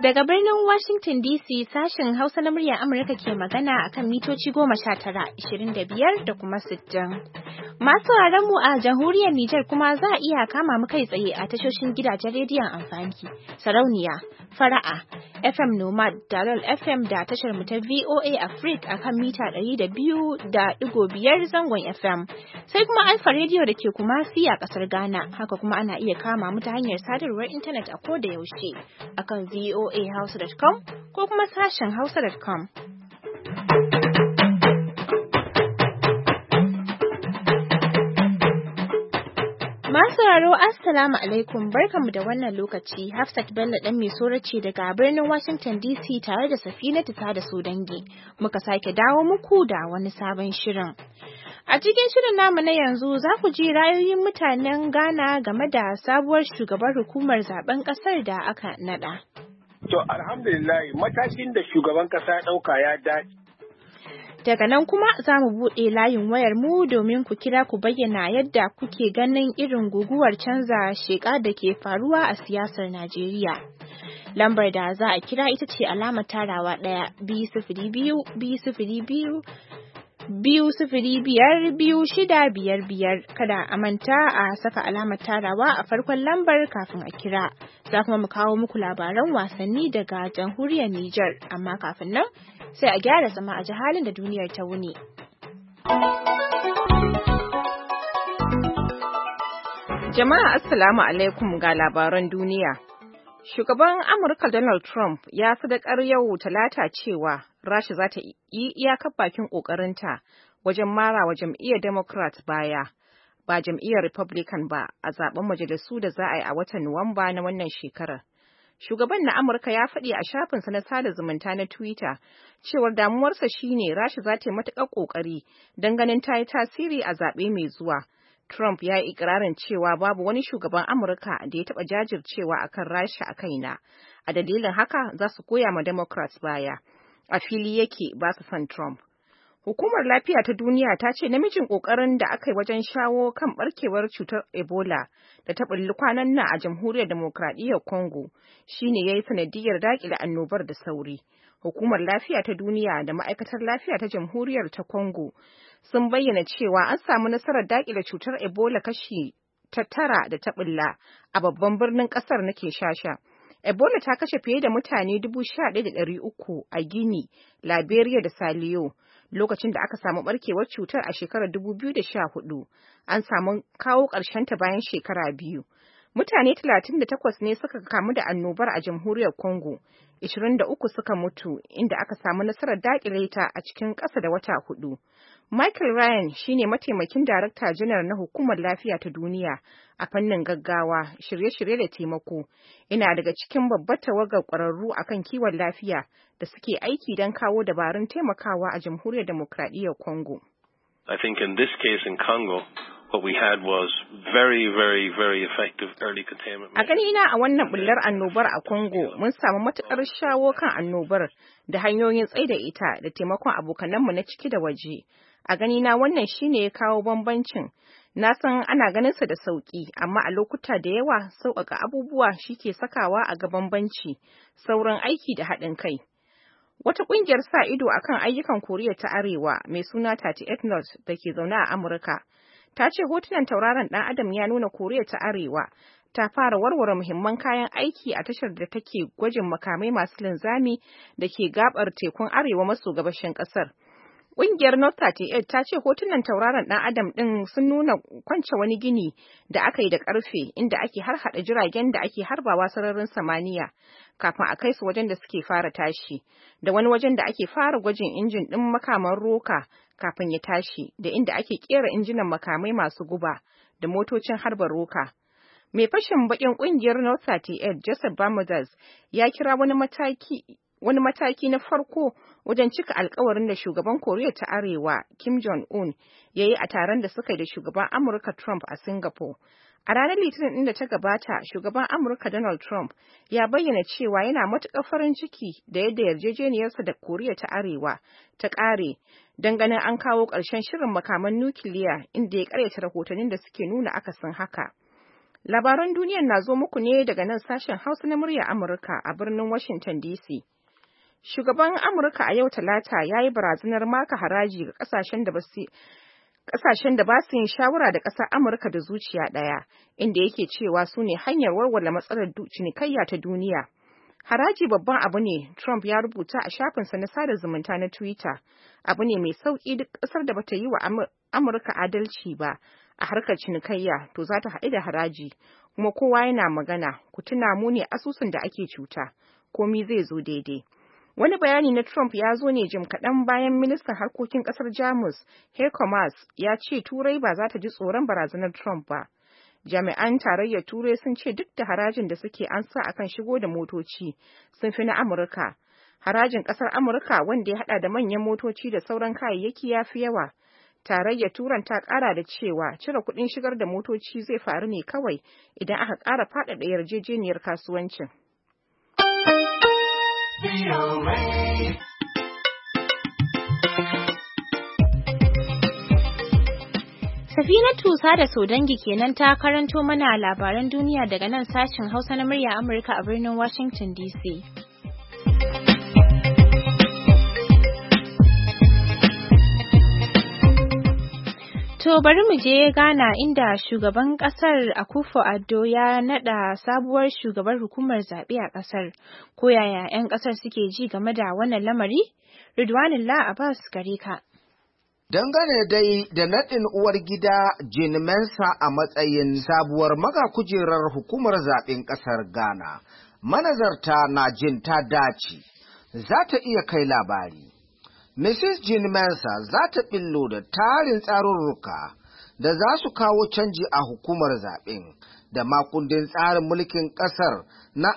Daga birnin Washington DC sashen Hausa na muryar Amurka ke magana akan mitoci 19, 25 da kuma 60. Masu mu a jamhuriyar Nijar kuma za a iya kama mu kai tsaye a tashoshin gidajen rediyon amfani, sarauniya, fara'a, FM Nomad, Dalol FM da tashar mu ta VOA Africa akan mita 200.5 zangon FM. Sai kuma Alfa Radio da ke Kumasi a kasar Ghana, haka kuma ana iya kama mu ta hanyar sadarwar intanet a koda yaushe akan voahouse.com ko kuma sashen hausa.com. Masu sauraro Assalamu alaikum, barkanmu da wannan lokaci. Hafsat Bello dan mai ce daga birnin Washington DC tare da Safinatu Sada Sodangi. Muka sake dawo muku da wani sabon shirin. A cikin shirin namu na yanzu za ku ji ra'ayoyin mutanen Ghana game da sabuwar shugabar hukumar zaben kasar da aka nada. To alhamdulillah matakin da shugaban kasa ya dauka ya dace. Daga nan kuma za mu buɗe layin wayar mu domin ku kira ku bayyana yadda kuke ganin irin guguwar canza sheƙa da ke faruwa a siyasar Najeriya. Lambar da za a kira ita ce alamar tarawa 1-202-205-2655. Kada a manta a saka alamar tarawa a farkon lambar kafin a kira. Za kuma mu kawo muku labaran wasanni daga jamhuriyar Nijar, amma kafin nan sai a gyara zama a ji halin da duniyar ta wuni. Jama'a Assalamu alaikum ga labaran duniya. Shugaban Amurka Donald Trump ya sadakar yau Talata cewa Rasha za ta yi iyakar bakin ƙoƙarinta wajen mara wa jam'iyyar Democrat baya, ba jam'iyyar Republican ba, a zaben majalisu da za a yi a watan Nuwamba na wannan shekarar. Shugaban na Amurka ya faɗi a shafinsa na sada zumunta na Twitter cewar damuwarsa shine Rasha za ta yi matuƙar ƙoƙari don ganin ta yi tasiri a zaɓe mai zuwa. Trump ya yi ikirarin cewa babu wani shugaban Amurka da ya taɓa jajircewa akan Rasha a kaina. A dalilin haka za su koya ma Democrats baya. A fili yake ba su son Trump. Hukumar Lafiya ta Duniya ta ce namijin ƙoƙarin da aka yi wajen shawo kan ɓarkewar cutar Ebola da ta ɓulli kwanan nan a Jamhuriyar Demokradiyyar Congo shine ya yi sanadiyar daƙile annobar da sauri. Hukumar Lafiya ta Duniya da Ma'aikatar Lafiya ta Jamhuriyar ta Congo sun bayyana cewa an samu nasarar daƙile cutar Ebola kashi ta 9 da ta ɓulla a babban birnin ƙasar na Kinshasa. Ebola ta kashe fiye da mutane 11,300 a Guinea, Liberia da Saliyo. Lokacin da aka samu barkewar cutar a shekarar 2014, an samu kawo ta bayan shekara 2. Mutane 38 ne suka kamu da annobar a jamhuriyar Congo, 23 suka mutu, inda aka samu nasarar daƙile ta a cikin ƙasa da wata 4. Michael Ryan shine mataimakin darakta janar na Hukumar Lafiya ta Duniya a fannin gaggawa, shirye-shirye da taimako. Ina daga cikin babbar tawagar ƙwararru akan kiwon lafiya da suke aiki don kawo dabarun taimakawa a Jamhuriyar Demokradiyyar Congo. I think in this case in Congo, what we had was very, very, very effective early containment. A ganina a wannan bullar annobar a Congo, mun samu matuƙar shawo kan annobar da hanyoyin tsaida ita da taimakon abokananmu na ciki da waje. A ganina wannan shine ya kawo bambancin. Na san ana ganinsa da sauƙi, amma a lokuta da yawa sauƙaƙa abubuwa shi ke sakawa a ga bambanci, sauran aiki da haɗin kai. Wata ƙungiyar sa ido akan ayyukan Koriya ta Arewa mai suna 38 North da ke zaune a Amurka ta ce hotunan tauraron ɗan Adam ya nuna Koriya ta Arewa ta fara warware muhimman kayan aiki a tashar da take gwajin makamai masu linzami da ke gabar tekun arewa maso gabashin ƙasar. Ƙungiyar North 38 ta ce hotunan tauraron ɗan Adam ɗin sun nuna kwance wani gini da aka yi da ƙarfe inda ake harhaɗa jiragen da ake harbawa sararin samaniya kafin a kai su wajen da suke fara tashi, da wani wajen da ake fara gwajin injin ɗin makaman roka kafin ya tashi, da inda ake ƙera injinan makamai masu guba da motocin harba roka. Mai fashin baƙin ƙungiyar North 38 Joseph Bermudez ya kira wani mataki na farko wajen cika alkawarin da shugaban Koriya ta Arewa Kim Jong-un ya yi a taron da suka yi da shugaban Amurka Trump a Singapore. A ranar Litinin ɗin da ta gabata, shugaban Amurka Donald Trump ya bayyana cewa yana matuƙar farin ciki da yadda yarjejeniyarsa da Koriya ta Arewa ta ƙare don ganin an kawo ƙarshen shirin makaman nukiliya, inda ya ƙaryata rahotannin da suke nuna akasin haka. Labaran duniyar na zo muku ne daga nan sashen Hausa na murya Amurka a birnin Washington DC. Shugaban Amurka a yau Talata ya yi barazanar maka haraji ga ƙasashen da ba su yin shawara da ƙasar Amurka da zuciya ɗaya, inda yake cewa su ne hanyar warware matsalar cinikayya ta duniya. Haraji babban abu ne, Trump ya rubuta a shafinsa na sada zumunta na Twitter. Abu ne mai sauƙi, duk ƙasar da bata yi wa Amurka adalci ba a harkar cinikayya to za ta haɗu da haraji, kuma kowa yana magana, ku tuna mu ne asusun da ake cuta, komi zai zo daidai. Wani bayani na Trump ya zo ne jim kaɗan bayan ministan harkokin ƙasar Jamus, Heiko Maas, ya ce Turai ba za ta ji tsoron barazanar Trump ba. Jami'an tarayyar Turai sun ce duk da harajin da suke ansa akan shigo da motoci sun fi na Amurka. Harajin ƙasar Amurka wanda ya haɗa da manyan motoci da sauran kayayyaki ya fi yawa. Tarayyar Turan ta ƙara da cewa cire kuɗin shigar da motoci zai faru ne kawai idan aka ƙara faɗaɗa yarjejeniyar kasuwancin. Safinatu Sada Sodangi kenan ta karanto mana labaran duniya daga nan sashen Hausa na murya Amurka a birnin Washington DC. To bari mu je Ghana inda shugaban kasar Akufo-Addo ya nada sabuwar shugabar hukumar zaɓe a kasar. Ko yaya 'yan kasar suke ji game da wannan lamari? Ridwanullah Abbas gare ka. Dangane dai da naɗin uwar gida Jean Mensa a matsayin sabuwar kujerar hukumar zaɓen ƙasar Ghana, manazarta na jin ta dace, za ta iya kai labari. Mrs. Jean Mensa za ta ɓillo da tarin tsarurruka da za su kawo canji a hukumar zaɓen da makundin tsarin mulkin ƙasar na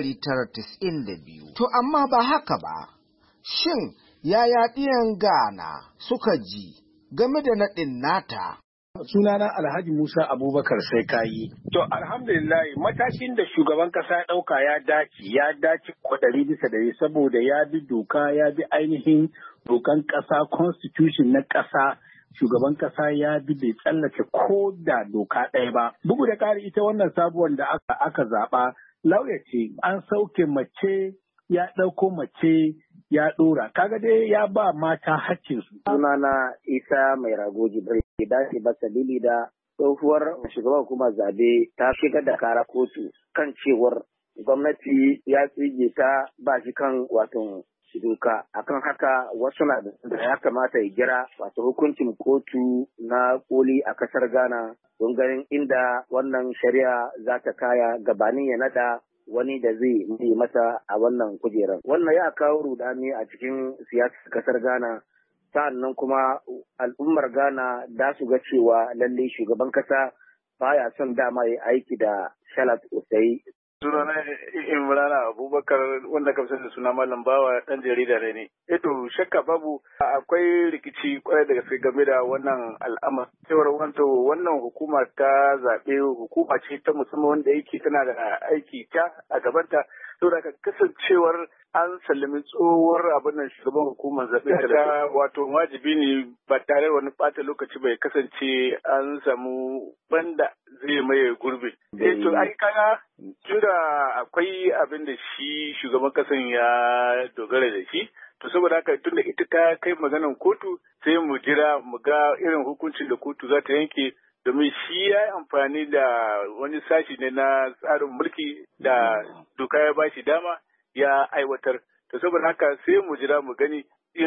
1992. To amma ba haka ba, shin yaya ɗiyan Ghana suka ji game da naɗin nata? Sunana Alhaji Musa Abubakar sai kayi. To alhamdulillah matakin da shugaban kasa ɗauka ya dace kwaɗari bisa da saboda ya bi doka, ya bi ainihin dokan ƙasa, constitution na ƙasa. Shugaban ƙasa ya bi bai tsallake ko da doka ɗaya ba. Bugu da ƙari ita wannan sabuwar da aka zaɓa lauya ce, an sauke mace, ya ɗauko mace ya ɗora. Kaga dai ya ba mata haƙƙinsu. Sunana Isa Mai Rago Jibril. Dace ba sabili da tsohuwar shugaban hukumar zabe ta shigar da kara kotu kan cewar gwamnati ya tsige ta ba shi kan wato doka. Akan haka wasu na da ya kamata ya gira wato hukuncin kotu na koli a kasar Ghana don ganin inda wannan shari'a za ta kaya gabanin ya nada wani da zai yi mata a wannan kujerar. Wannan ya kawo rudani a cikin siyasar kasar Ghana. Sa'annan kuma al'ummar Ghana da su ga cewa lalle shugaban kasa baya son dama ya aiki da Shalat Osei. Sunana Imrana Abubakar wanda ka da suna Malam Bawa dan jarida ne. Eto shakka babu akwai rikici kwarai da gaske game da wannan al'amari. Cewar wannan hukuma ta zaɓe hukuma ce ta musamman wanda yake tana da aiki ta a gabanta. Saboda kasancewar an sallami tsohuwar abin nan shugaban hukumar zaɓe ta wato wajibi ne ba tare wani ɓata lokaci bai kasance an samu banda zai maye gurbi. To ai kaga tunda akwai abin da shi shugaban kasan ya dogara da shi to saboda haka tunda ita ta kai maganan kotu sai mu jira mu ga irin hukuncin da kotu za ta yanke domin shi ya yi amfani da wani sashi ne na tsarin mulki da doka ya bashi dama ya aiwatar. To saboda haka sai mu jira mu gani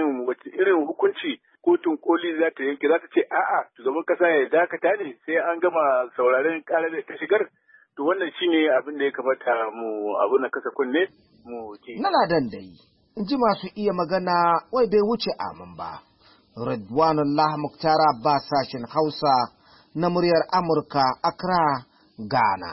irin hukunci kotun koli za ta yanke, za ta ce a'a shugaban kasa ya dakata ne sai an gama sauraren karar da ta shigar. To wannan shine abin da ya kamata mu abu na kasa kunne mu ji. Nana dandai in ji masu iya magana wai bai wuce amin ba. Ridwanullah Muktar Abbas sashen Hausa na muryar Amurka, Accra, Ghana.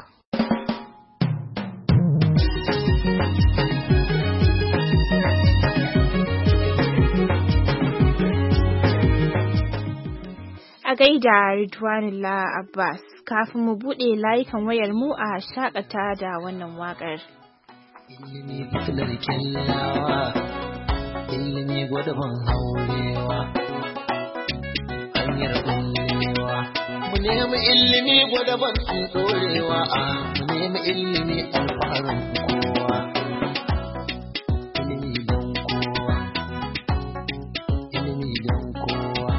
A gaida Ridwanullah Abbas, kafin mu buɗe layukan wayar mu a shakata da wannan waƙar. Ilimi fitilar kyallawa, ilimi gwada ban haurewa, hanyar bullewa. mu nemi ilimi gwadaban dorewa mu nemi ilimi alfaharin kowa. Ilimi don kowa, ilimi don kowa.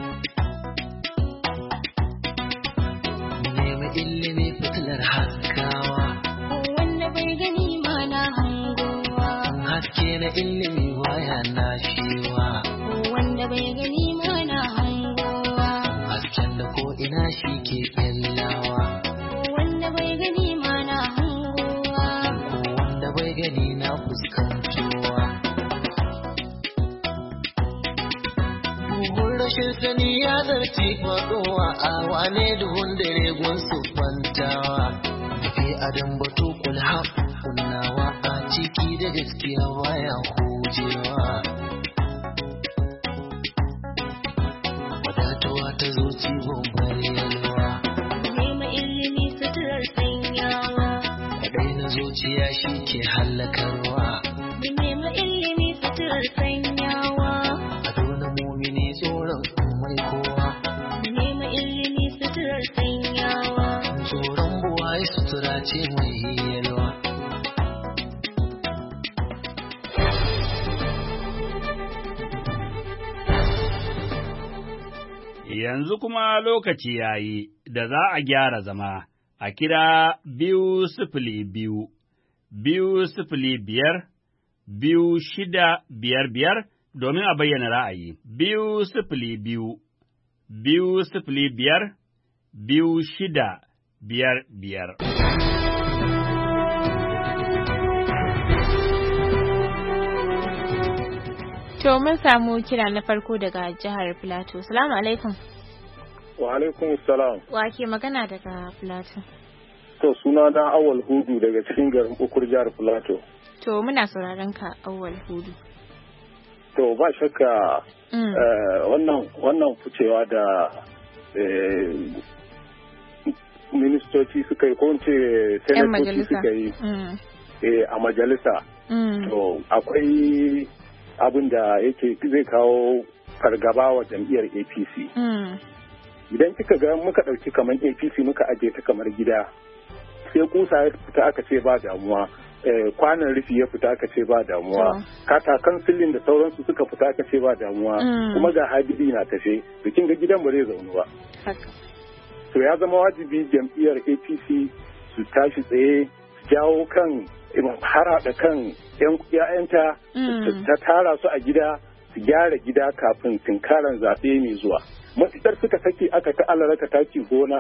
Mu nemi ilimi fitilar haskawa, wanda bai gani ma na hangowa. Haske na ilimi waya na shewa, wanda bai gani ma na hangowa. hasken da ko ina shi ke kyallawa, wanda bai gani ma na hangowa. ko wanda bai gani na fuskantowa. Buhun rashin sani ya zarce faɗowa a wane duhun dare gunsu kwantawa. Tafi adam batu kulha kunnawa a ciki da gaskiya baya hujewa. Wadatawa ta zuci gombar yalwa, Nema ilimi suturar sanyawa. kwadai na zuciya shi ke hallakarwa. Nema ilimi suturar sanyawa. Ado na mumini tsoron mai kowa, Nema ilimi suturar sanyawa. tsoron buwaye sutura ce mai yalwa. Yanzu kuma lokaci ya yi da za a gyara zama a kira 202, 205, 2655 domin a bayyana ra'ayi. 202, 205, 2655. To mun samu kira na farko daga jihar Filato. Salamu alaikum. Wa alaikum salam. Wa ke magana daga Filato? To suna na Awal Hudu daga cikin garin Bukur jihar Filato. To muna sauraron ka Awal Hudu. To ba shakka wannan ficewa da ministoci suka yi ko ce senatoci suka yi a majalisa. To akwai abin da yake zai kawo fargaba wa jam'iyyar APC. Idan kika ga muka ɗauki kamar APC muka aje ta kamar gida, sai kusa ya fita aka ce ba damuwa, kwanan rufi ya fita aka ce ba damuwa, katakan silin da sauransu suka fita aka ce ba damuwa, kuma ga hadiri na tafe, bikin ga gidan ba zai zaunu ba. To ya zama wajibi jam'iyyar APC su tashi tsaye, su jawo kan harhaɗa kan 'ya'yanta, ta tara su a gida, su gyara gida kafin tunkaran zaɓe mai zuwa. Matuƙar suka saki aka ta alaraka taki gona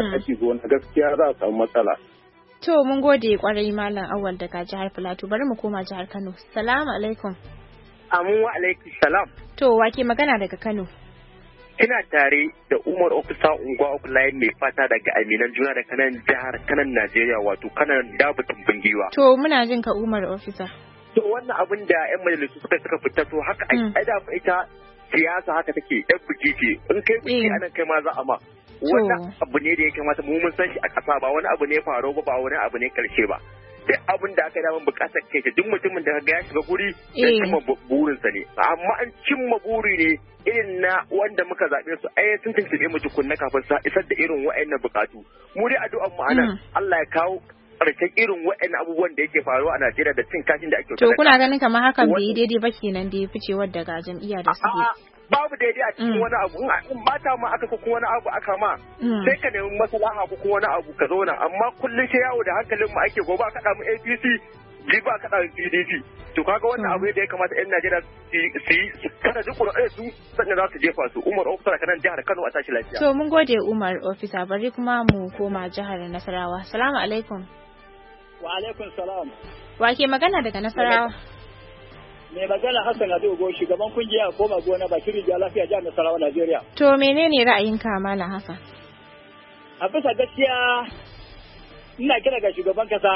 gaskiya za a samu matsala. To mun gode kwarai Malam Awal daga jihar Filato, bari mu koma jihar Kano. Salamu alaikum. Amin wa alaikum salam. To wake magana daga Kano? Ina tare da Umar Ofisa Unguwa Okulayen mai fata daga Aminan Juna da kanan jihar Kanan Najeriya, wato kanan Dabutun Bingiwa. To muna jin ka Umar Ofisa. To wannan abin da 'yan majalisu suka fita, to haka ai da ita siyasa haka take, yan biki ce, in kai biki anan kai ma za a ma. Wannan abu ne da ya kamata mu mun san shi a ƙasa, ba wani abu ne faro ba wani abu ne karshe ba. Duk abin da aka daman bukatar kai duk mutumin da ga ya shiga guri da cimma burinsa ne, amma an cimma buri ne irin na wanda muka zaɓe su sun tuntuɓe mu tukunna kafin sa isar da irin wa'annan bukatu. Mu dai addu'an mu anan Allah ya kawo ƙarshen irin wa'annan abubuwan da yake faruwa a Najeriya da cin kashin da ake. To kuna ganin kamar hakan bai yi daidai ba kenan da ya ficewar daga jam'iyya da suke. Babu daidai a cikin wani abu, in ba ta ma aka ko wani abu aka ma sai ka nemi maslaha ko wani abu ka zauna, amma kullum sai yawo da hankalin mu ake, gobe aka mu APC ji ba ka PDP. To kaga wannan abu da ya kamata 'yan Najeriya su yi kada duk ƙuri'ar su sannan za su jefa su. Umar Ofisa kanan jihar Kano, a tashi lafiya. To mun gode Umar Ofisa, bari kuma mu koma jihar Nasarawa. Salamu alaikum. Wa alaikum salam. Wa ke magana daga Nasarawa? Mai magana Hassan Adogo, shugaban kungiya Koma Gona Bakin Rijiya Lafiya jihar Nasarawa, Najeriya. To menene ra'ayinka Malam Hassan? A bisa gaskiya ina kira ga shugaban kasa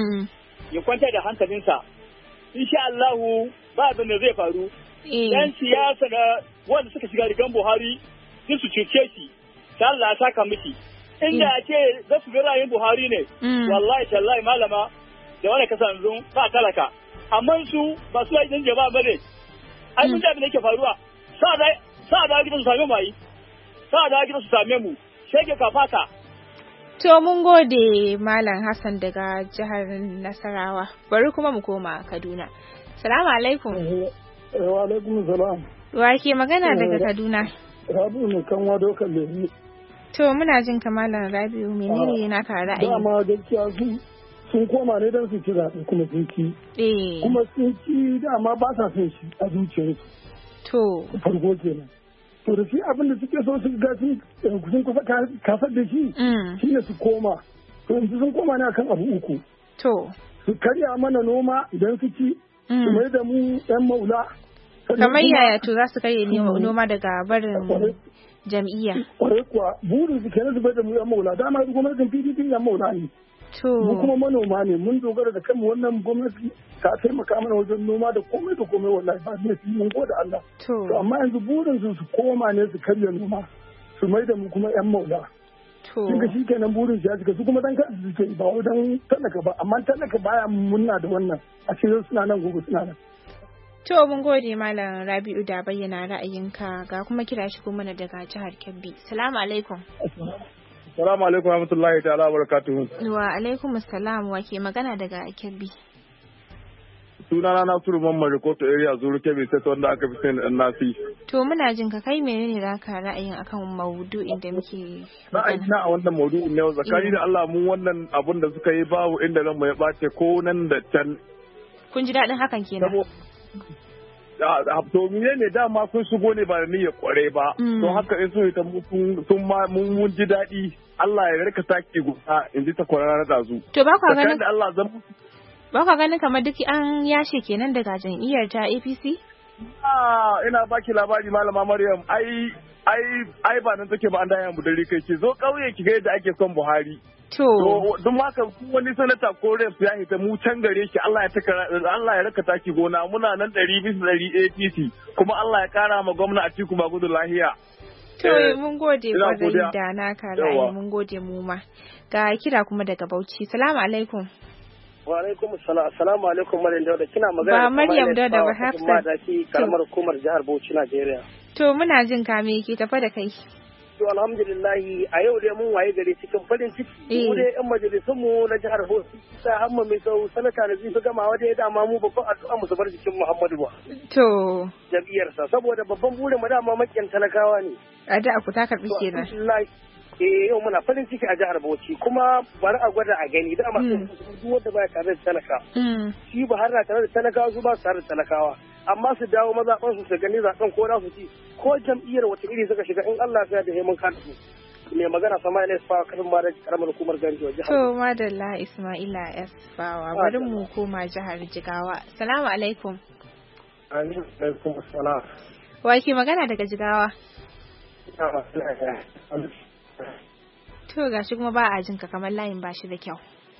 ya kwanta da hankalinsa. Insha Allahu ba abin da zai faru. Yan siyasa da wanda suka shiga rigan Buhari sun su cuce shi. Ta Allah ya saka miki. Inda ake za su ga ra'ayin Buhari ne. Wallahi tallahi malama da wani kasa yanzu ba talaka. Amma su ba su yi jama'a ba ne. Ai mun da abin da yake faruwa. Sa da gidan su same mu ai. Sa da gidan su same mu. shege kafaka. To mun gode Malam Hassan daga jihar Nasarawa. Bari kuma mu koma Kaduna. Salamu alaikum. Wa alaikum salam. Wa ke magana daga Kaduna? Rabi'u ne kan wado kalle. To muna jin kamalan Rabi'u menene naka ra'ayi? Dama gaskiya sun koma ne don su ci zaɓe kuma sun ci. Kuma sun ci dama ba sa son shi a zuciyarsu. To. Farko kenan. To da shi abin da suke so su ga sun kusa kasar da shi shi ne su koma. To yanzu sun koma ne akan abu uku. To. Su karya mana noma idan su ci. Su mai da mu 'yan maula. Kamar yaya to za su karya noma daga barin jam'iyya. Kwarai kuwa burin su kenan su bai da mu 'yan maula. Dama gwamnatin PDP 'yan maula ne. Mu kuma manoma ne mun dogara da kanmu wannan gwamnati ta taimaka mana wajen noma da komai wallahi ba ne mun gode Allah. To amma yanzu burin su koma ne su karya noma su mai da mu kuma 'yan maula. Kinga shi kenan burin shi ya cika su kuma dan kansu suke ba wai dan talaka ba amma talaka baya munna da wannan a cikin suna nan gobe suna nan. To mun gode Malam Rabi'u da bayyana ra'ayinka ga kuma kira shi kuma daga jihar Kebbi. Salamu alaikum. Salamu alaikum warahmatullahi ta'ala barakatuhu. Wa alaikum assalam wa ke magana daga Kebbi. Sunana Nasiru Mamman Rikoto area Zuru Kebbi sai wanda aka fi sani dan Nasi. To muna jin ka kai menene zaka ra'ayin akan maudu'in da muke ra'ayi na a wannan maudu'in ne zakari da Allah mun wannan abun da suka yi babu inda ran mu ya bace ko nan da can. Kun ji daɗin hakan kenan. To mene ne dama sun shigo ne ba da niyyar kware ba. To haka in sun yi ta sun ma mun ji daɗi. Allah ya rika taki gusa in ji ta kwarara na dazu. To ba kwa ganin Allah zan ba kwa ganin kamar duk an yashe kenan daga jam'iyyar ta APC? Ina baki labari malama Maryam ai ba nan take ba an daya mu dare kai ki zo kauye ki ga yadda ake son Buhari. To don haka wani sanata ko rep ya hita mu can gare shi Allah ya raka taki gona muna nan 100% APC kuma Allah ya kara ma gwamna Atiku Bagudu lahiya. To mun gode kwarai da naka ra'ayi mun gode mu ma. Ga kira kuma daga Bauchi. Salamu alaikum. Wa alaikum assalam. Assalamu alaikum Maryam Dauda kina magana da Maryam Dauda ba Hafsat. Ma da ki karamar hukumar jihar Bauchi Najeriya. To muna jin ka me yake tafa da kai. To alhamdulillah a yau dai mun waye gari cikin farin ciki mu dai yan majalisun mu na jihar Bauchi sai hamma mai sau sanata da zai gama wa dai dama mu babban addu'a mu zubar jikin Muhammadu ba. To jam'iyyarsa saboda babban burin mu dama makiyan talakawa ne. Addu'a ku ta karbi kenan. Yau muna farin ciki a jihar Bauchi kuma bari a gwada a gani dama duk wanda baya tare da talaka. Shi ba har na tare da talakawa su ba su tare da talakawa. Amma su dawo mazaɓan su gani zaɓen ko za su ci ko jam'iyyar wata iri suka shiga in Allah ya da hemun kan su. Mai magana Sama'ila Isfawa kafin ma da karamar hukumar Ganjo jihar. To madalla Ismaila Isfawa bari mu koma jihar Jigawa. Assalamu alaikum. Alaikum assalam. Wa ke magana daga Jigawa? To gashi kuma ba a jin ka kamar layin ba shi da kyau.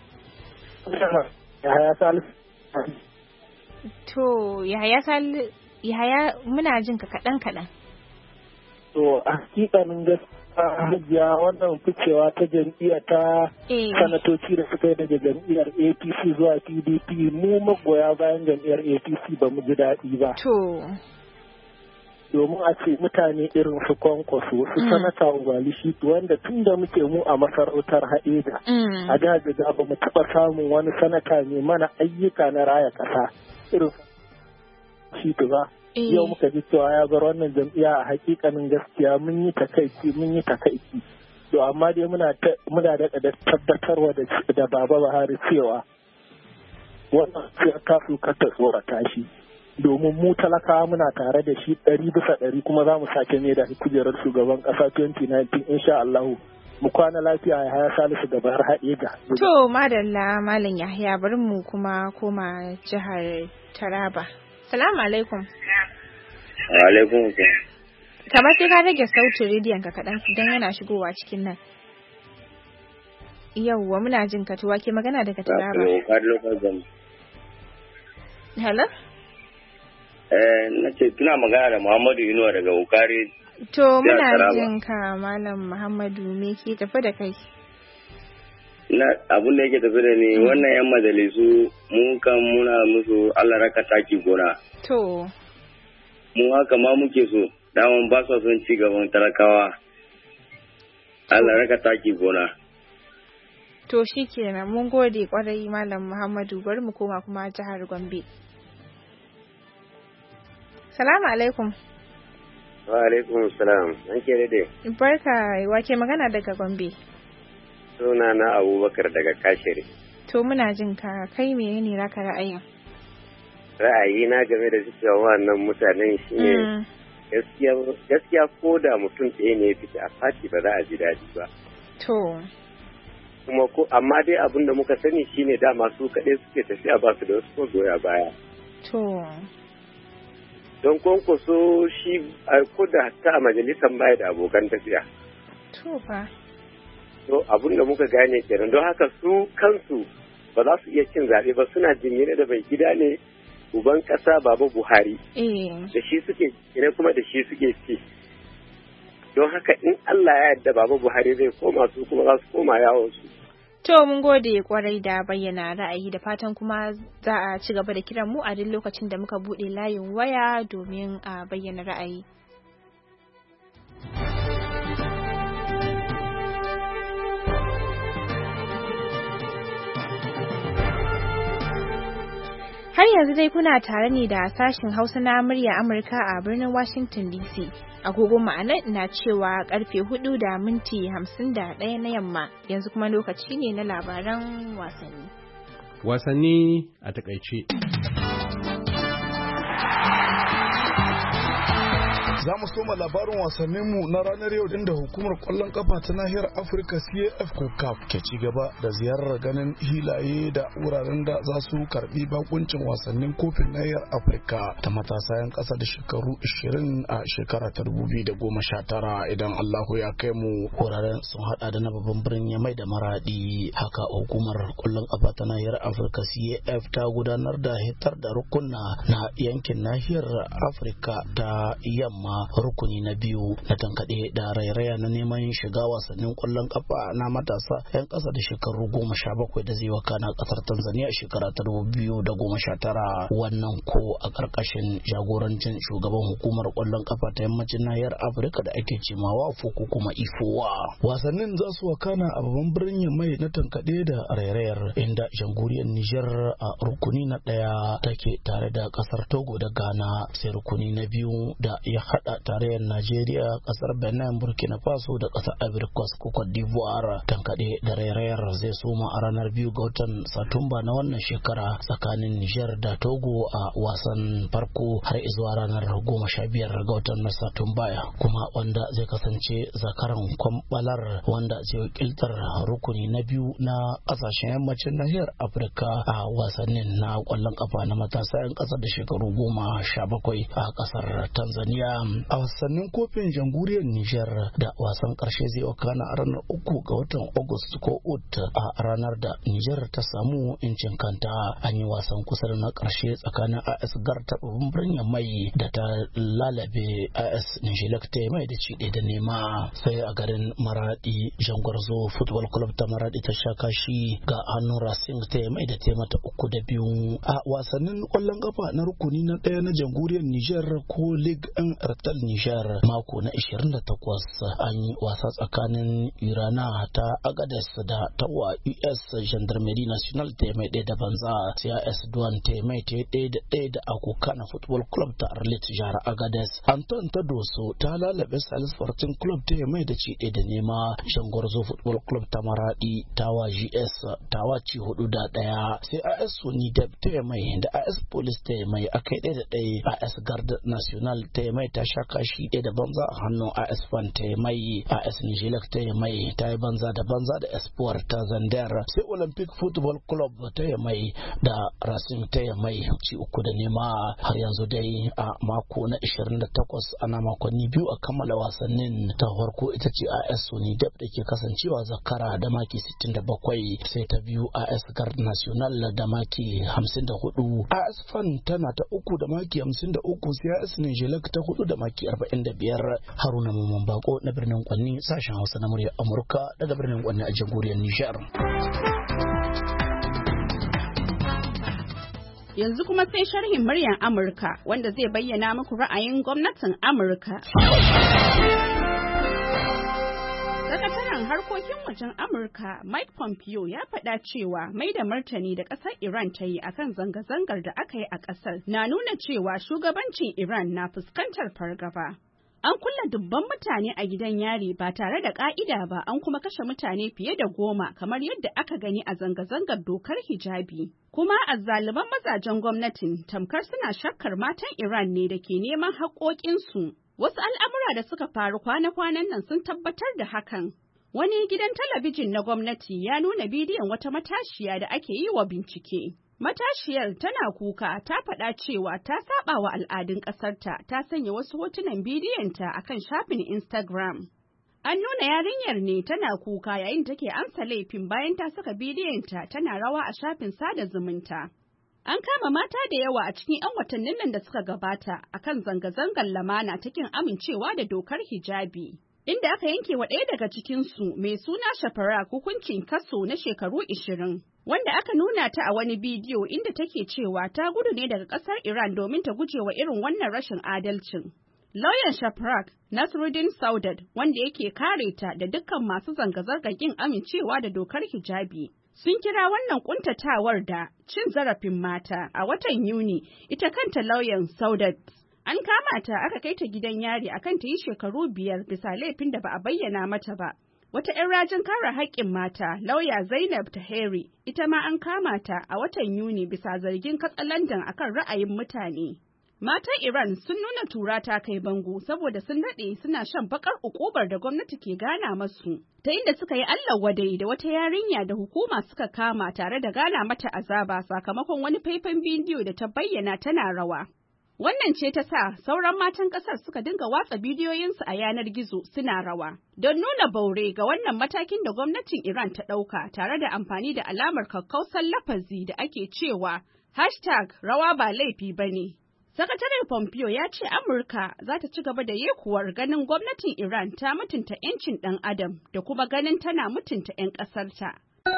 To Yahaya muna jin ka kaɗan. To a hakikanin gaskiya hajiya wannan ficewa ta jam'iyya ta sanatoci da suka yi daga jam'iyyar APC zuwa PDP mu magoya bayan jam'iyyar APC ba mu ji daɗi ba. To. Domin a ce mutane irin su Kwankwaso su sanata Ugali shi wanda tun da muke mu a masarautar Haɗeja a jihar ba mu taɓa samun wani sanata mai mana ayyuka na raya ƙasa irin shi ba. Yau muka ji cewa ya bar wannan jam'iyya a hakikanin gaskiya mun yi takaici. To amma dai muna da tabbatarwa da Baba Buhari cewa wannan ya kasu ta tsorata shi. Domin mu talakawa muna tare da shi 100% kuma za mu sake ne da kujerar shugaban ƙasa 2019 insha Allah. Mu kwana lafiya ya haya Salisu da Bahar Haɗeja. To madalla Malam Yahaya bari mu kuma koma jihar Taraba. Salamu alaikum. Wa alaikum salam. Kamar sai ka rage sautin rediyon ka kaɗan don yana shigowa cikin nan. Yawwa muna jin ka tuwa ke magana daga Taraba. Hello? Na ce tuna magana da Muhammadu Inuwa daga Ukari. To muna jin ka Malam Muhammadu me ke tafi da kai? Abin da yake tafi da ni wannan 'yan majalisu mun kan muna musu Allah raka taki gona. To. Mu haka ma muke so, daman ba su son ci gaban talakawa. Allah raka taki gona. To shikenan mun gode kwarai Malam Muhammadu, bari mu koma kuma jihar Gombe. Salamu alaikum. Wa alaikum salam. An ke dade. Barka, wake magana daga Gombe. Suna na Abubakar daga Kashiri. To muna jin ka, kai menene naka ra'ayin? Ra'ayi na game da cewa wannan mutanen shine gaskiya ko da mutum ɗaya ne ya fita a fati ba za a ji daɗi ba. To. Kuma ko amma dai abin da muka sani shine dama su kaɗai suke tafiya ba su da wasu ko goya baya. To. Don kwankwaso shi ko da hatta a majalisar baya da abokan tafiya. To fa. To abin da muka gane kenan don haka su kansu ba za su iya cin zaɓe ba, suna jingine da mai gida ne uban ƙasa Baba Buhari. Da shi suke ina kuma da shi suke ci. Don haka in Allah ya yarda Baba Buhari zai koma, su kuma za su koma yawon su. To mun gode kwarai da bayyana ra'ayi, da fatan kuma za a ci gaba da kiran mu a duk lokacin da muka buɗe layin waya domin a bayyana ra'ayi. Har yanzu dai kuna tare ne da sashin Hausa na murya Amurka a birnin Washington DC. Agogon ma'anar na cewa karfe 4:51 na yamma. Yanzu kuma lokaci ne na labaran wasanni. Wasanni a takaice. Za mu soma labarin wasanninmu na ranar yau inda hukumar kwallon kafa ta nahiyar Afirka CAF ko CAF ke ci gaba da ziyarar ganin hilaye da wuraren da za su karbi bakuncin wasannin kofin nahiyar Afirka ta matasa 'yan ƙasa da shekaru 20 a shekara ta 2019 idan Allahu ya kai mu. Wuraren sun hada da na babban birnin Yamai da Maradi. Haka hukumar kwallon kafa ta nahiyar Afirka CAF ta gudanar da hitar da rukunna na yankin nahiyar Afirka ta yamma, rukuni na biyu na tankaɗe da rairaya na neman shiga wasannin ƙwallon ƙafa na matasa 'yan ƙasa da shekaru 17 da zai wakana ƙasar Tanzania a shekara ta 2019. Wannan ko a ƙarƙashin jagorancin shugaban hukumar ƙwallon ƙafa ta yammacin nahiyar Afirka da ake cimawa ko kuma ifowa. Wasannin za su wakana a babban birnin mai na tankaɗe da rairayar, inda jamhuriyar Nijar a rukuni na ɗaya take tare da ƙasar Togo da Ghana, sai rukuni na biyu da ya hada tarayyar Najeriya, kasar Benin, Burkina Faso da kasar Ivory Coast ko Cote d'Ivoire. Tankade da rairayar zai soma a ranar 2 ga watan Satumba na wannan shekara tsakanin Niger da Togo a wasan farko har zuwa ranar 15 ga watan Satumba, kuma wanda zai kasance zakaran kwambalar wanda zai wakiltar rukuni na biyu na kasashen yammacin nahiyar Afirka a wasannin na kwallon kafa na matasa 'yan kasar da shekaru 17 a kasar Tanzania. A wasannin kofin jamhuriyar Nijar da wasan karshe zai wakana a ranar 3 ga watan Agusta ko Ut a ranar da Nijar ta samu incin kanta. An yi wasan kusa da na karshe tsakanin AS Garta babban birnin mai da ta lalabe AS Nijilek ta mai da ci da nema. Sai a garin Maradi, Jangwarzo Football Club ta Maradi ta sha kashi ga hannun Racing ta mai da ta mata 3-2. A wasannin kwallon kafa na rukuni na ɗaya na jamhuriyar Nijar ko League Rectal Nijar mako na 28 an yi wasa tsakanin Irana ta Agades da tawa US Gendarmerie National ta mai ɗaya da banza, sai AS Douane ta mai ta ɗaya da Akokana Football Club ta Arlit jihar Agades. Anton ta Doso ta lalabe Salis Sporting Club ta mai da ci ɗaya da nema. Shangwarzo Football Club ta Maradi tawa GS tawa ci 4-1, sai AS Sonidep ta mai da AS Police ta mai akai 1-1. AS Garde National ta mai ta sha kashi ɗaya da banza a hannun AS Fan ta mai. AS Nijilek ta mai ta yi banza da Espoir ta Zandar, sai Olympic Football Club ta mai da Racing ta mai ci 3-0. Har yanzu dai a mako na 28 ana makonni biyu a kammala wasannin. Ta farko ita ce AS Sonidep da ke kasancewa zakara da maki 67, sai ta biyu AS Garde National da maki 54. AS Fan tana ta uku da maki 53, sai AS Nijilek ta 4 da maki 45. Haruna Mamman Bako na birnin Kwanni, sashen Hausa na murya Amurka daga birnin Kwanni a jamhuriyar Nijar. Yanzu kuma sai sharhin muryar Amurka wanda zai bayyana muku ra'ayin gwamnatin Amurka. Sakataren harkokin wajen Amurka Mike Pompeo ya faɗa cewa mai da martani da ƙasar Iran ta yi akan zanga-zangar da aka yi a ƙasar na nuna cewa shugabancin Iran na fuskantar fargaba. An kulle dubban mutane a gidan yari ba tare da ƙa'ida ba, an kuma kashe mutane fiye da 10 kamar yadda aka gani a zanga-zangar dokar hijabi. Kuma azzaluman mazajen gwamnatin tamkar suna shakkar matan Iran ne da ke neman haƙoƙinsu. Wasu al'amura da suka faru kwana-kwanan nan sun tabbatar da hakan. Wani gidan talabijin na gwamnati ya nuna bidiyon wata matashiya da ake yi wa bincike. Matashiyar tana kuka ta faɗa cewa ta saba wa al'adun ƙasarta, ta sanya wasu hotunan bidiyonta a kan shafin Instagram. An nuna yarinyar ne tana kuka yayin take amsa laifin bayan ta saka bidiyonta tana rawa a shafin sada zumunta. An kama mata da yawa a cikin 'yan watannin nan da suka gabata akan zanga-zangar lamana ta kin amincewa da dokar hijabi. Inda aka yanke wa ɗaya daga cikinsu mai suna Shafara hukuncin kaso na shekaru 20, wanda aka nuna ta a wani bidiyo inda take cewa ta gudu ne daga ƙasar Iran domin ta guje wa irin wannan rashin adalcin. Lauyan Shafrak, Nasruddin Saudad, wanda yake kare ta da dukkan masu zanga-zangar kin amincewa da dokar hijabi, sun kira wannan kuntatawar da cin zarafin mata. A watan Yuni, ita kanta lauyan Saudad an kama ta aka kai ta gidan yari akan ta yi shekaru 5 bisa laifin da ba a bayyana mata ba. Wata 'yan rajin kare haƙƙin mata, lauya Zainab Taheri, ita ma an kama ta a watan Yuni bisa zargin katsalandan akan ra'ayin mutane. Matan Iran sun nuna tura ta kai bango saboda sun daɗe suna shan bakar ukubar da gwamnati ke gana masu, ta inda suka yi Allah wadai da wata yarinya da hukuma suka kama tare da gana mata azaba sakamakon wani faifan bidiyo da ta bayyana tana rawa. Wannan ce ta sa sauran matan ƙasar suka dinga watsa bidiyoyinsu a yanar gizo suna rawa, don nuna baure ga wannan matakin da gwamnatin Iran ta ɗauka tare da amfani da alamar kakkausan lafazi da ake cewa #rawa ba laifi ba ne. Sakataren Pompeo ya ce Amurka za ta ci gaba da yekuwar ganin gwamnatin Iran ta mutunta 'yancin ɗan adam da kuma ganin tana mutunta 'yan ƙasarta.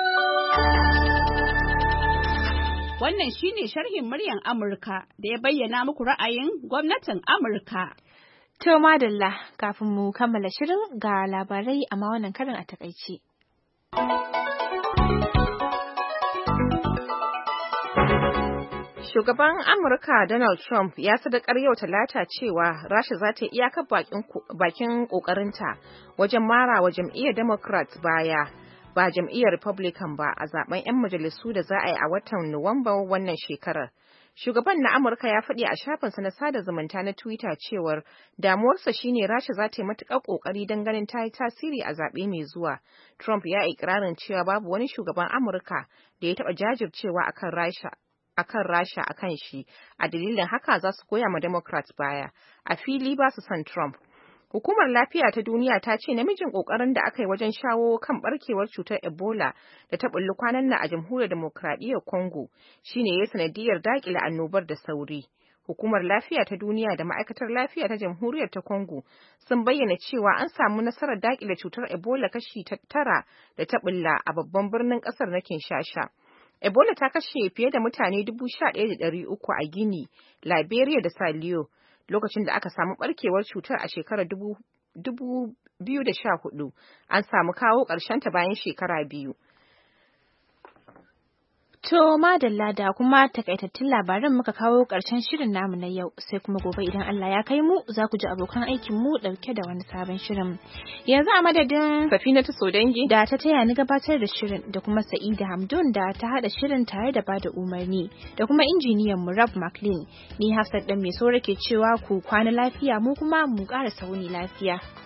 Wannan shine sharhin muryan Amurka da ya bayyana muku ra'ayin gwamnatin Amurka. To madalla, kafin mu kammala shirin ga labarai amma wannan karin a takaice. Shugaban Amurka Donald Trump ya sadakar yau Talata cewa Rasha za ta iyaka bakin kokarinta wajen mara wa jam'iyyar Democrat baya, ba jam'iyyar Republican ba a zaben 'yan majalisu da za a yi a watan Nuwamba wannan shekarar. Shugaban na Amurka ya faɗi a shafinsa na sada zumunta na Twitter cewar damuwarsa shine Rasha za ta yi matuƙar ƙoƙari don ganin ta yi tasiri a zaɓe mai zuwa. Trump ya ikirarin cewa babu wani shugaban Amurka da ya taɓa jajircewa akan Rasha akan shi, a dalilin haka za su goya ma Democrats baya. A fili ba su son Trump. Hukumar Lafiya ta Duniya ta ce namijin ƙoƙarin da aka yi wajen shawo kan barkewar cutar Ebola da ta bulli kwanan nan a Jamhuriyar Demokradiyyar Congo shine ya sanadiyar daƙile annobar da sauri. Hukumar Lafiya ta Duniya da Ma'aikatar Lafiya ta Jamhuriyar ta Congo sun bayyana cewa an samu nasarar daƙile cutar Ebola kashi 9 da ta bulla a babban birnin ƙasar na Kinshasa. Ebola ta kashe fiye da mutane 11,300 a Guinea, Liberia da Saliyo, lokacin da aka samu barkewar cutar a shekarar 2014, an samu kawo ƙarshenta bayan shekara 2. To madalla da kuma takaitattun labaran muka kawo ƙarshen shirin namu na yau, sai kuma gobe idan Allah ya kai mu za ku ji abokan aikin mu ɗauke da wani sabon shirin. Yanzu a madadin Safinatu Sodangi da ta taya ni gabatar da shirin da kuma Sa'ida Hamdun da ta haɗa shirin tare da bada umarni da kuma injiniyan mu Rob McLean, ni Hafsat ɗan mai so ke cewa ku kwana lafiya mu kuma mu ƙara sauni lafiya.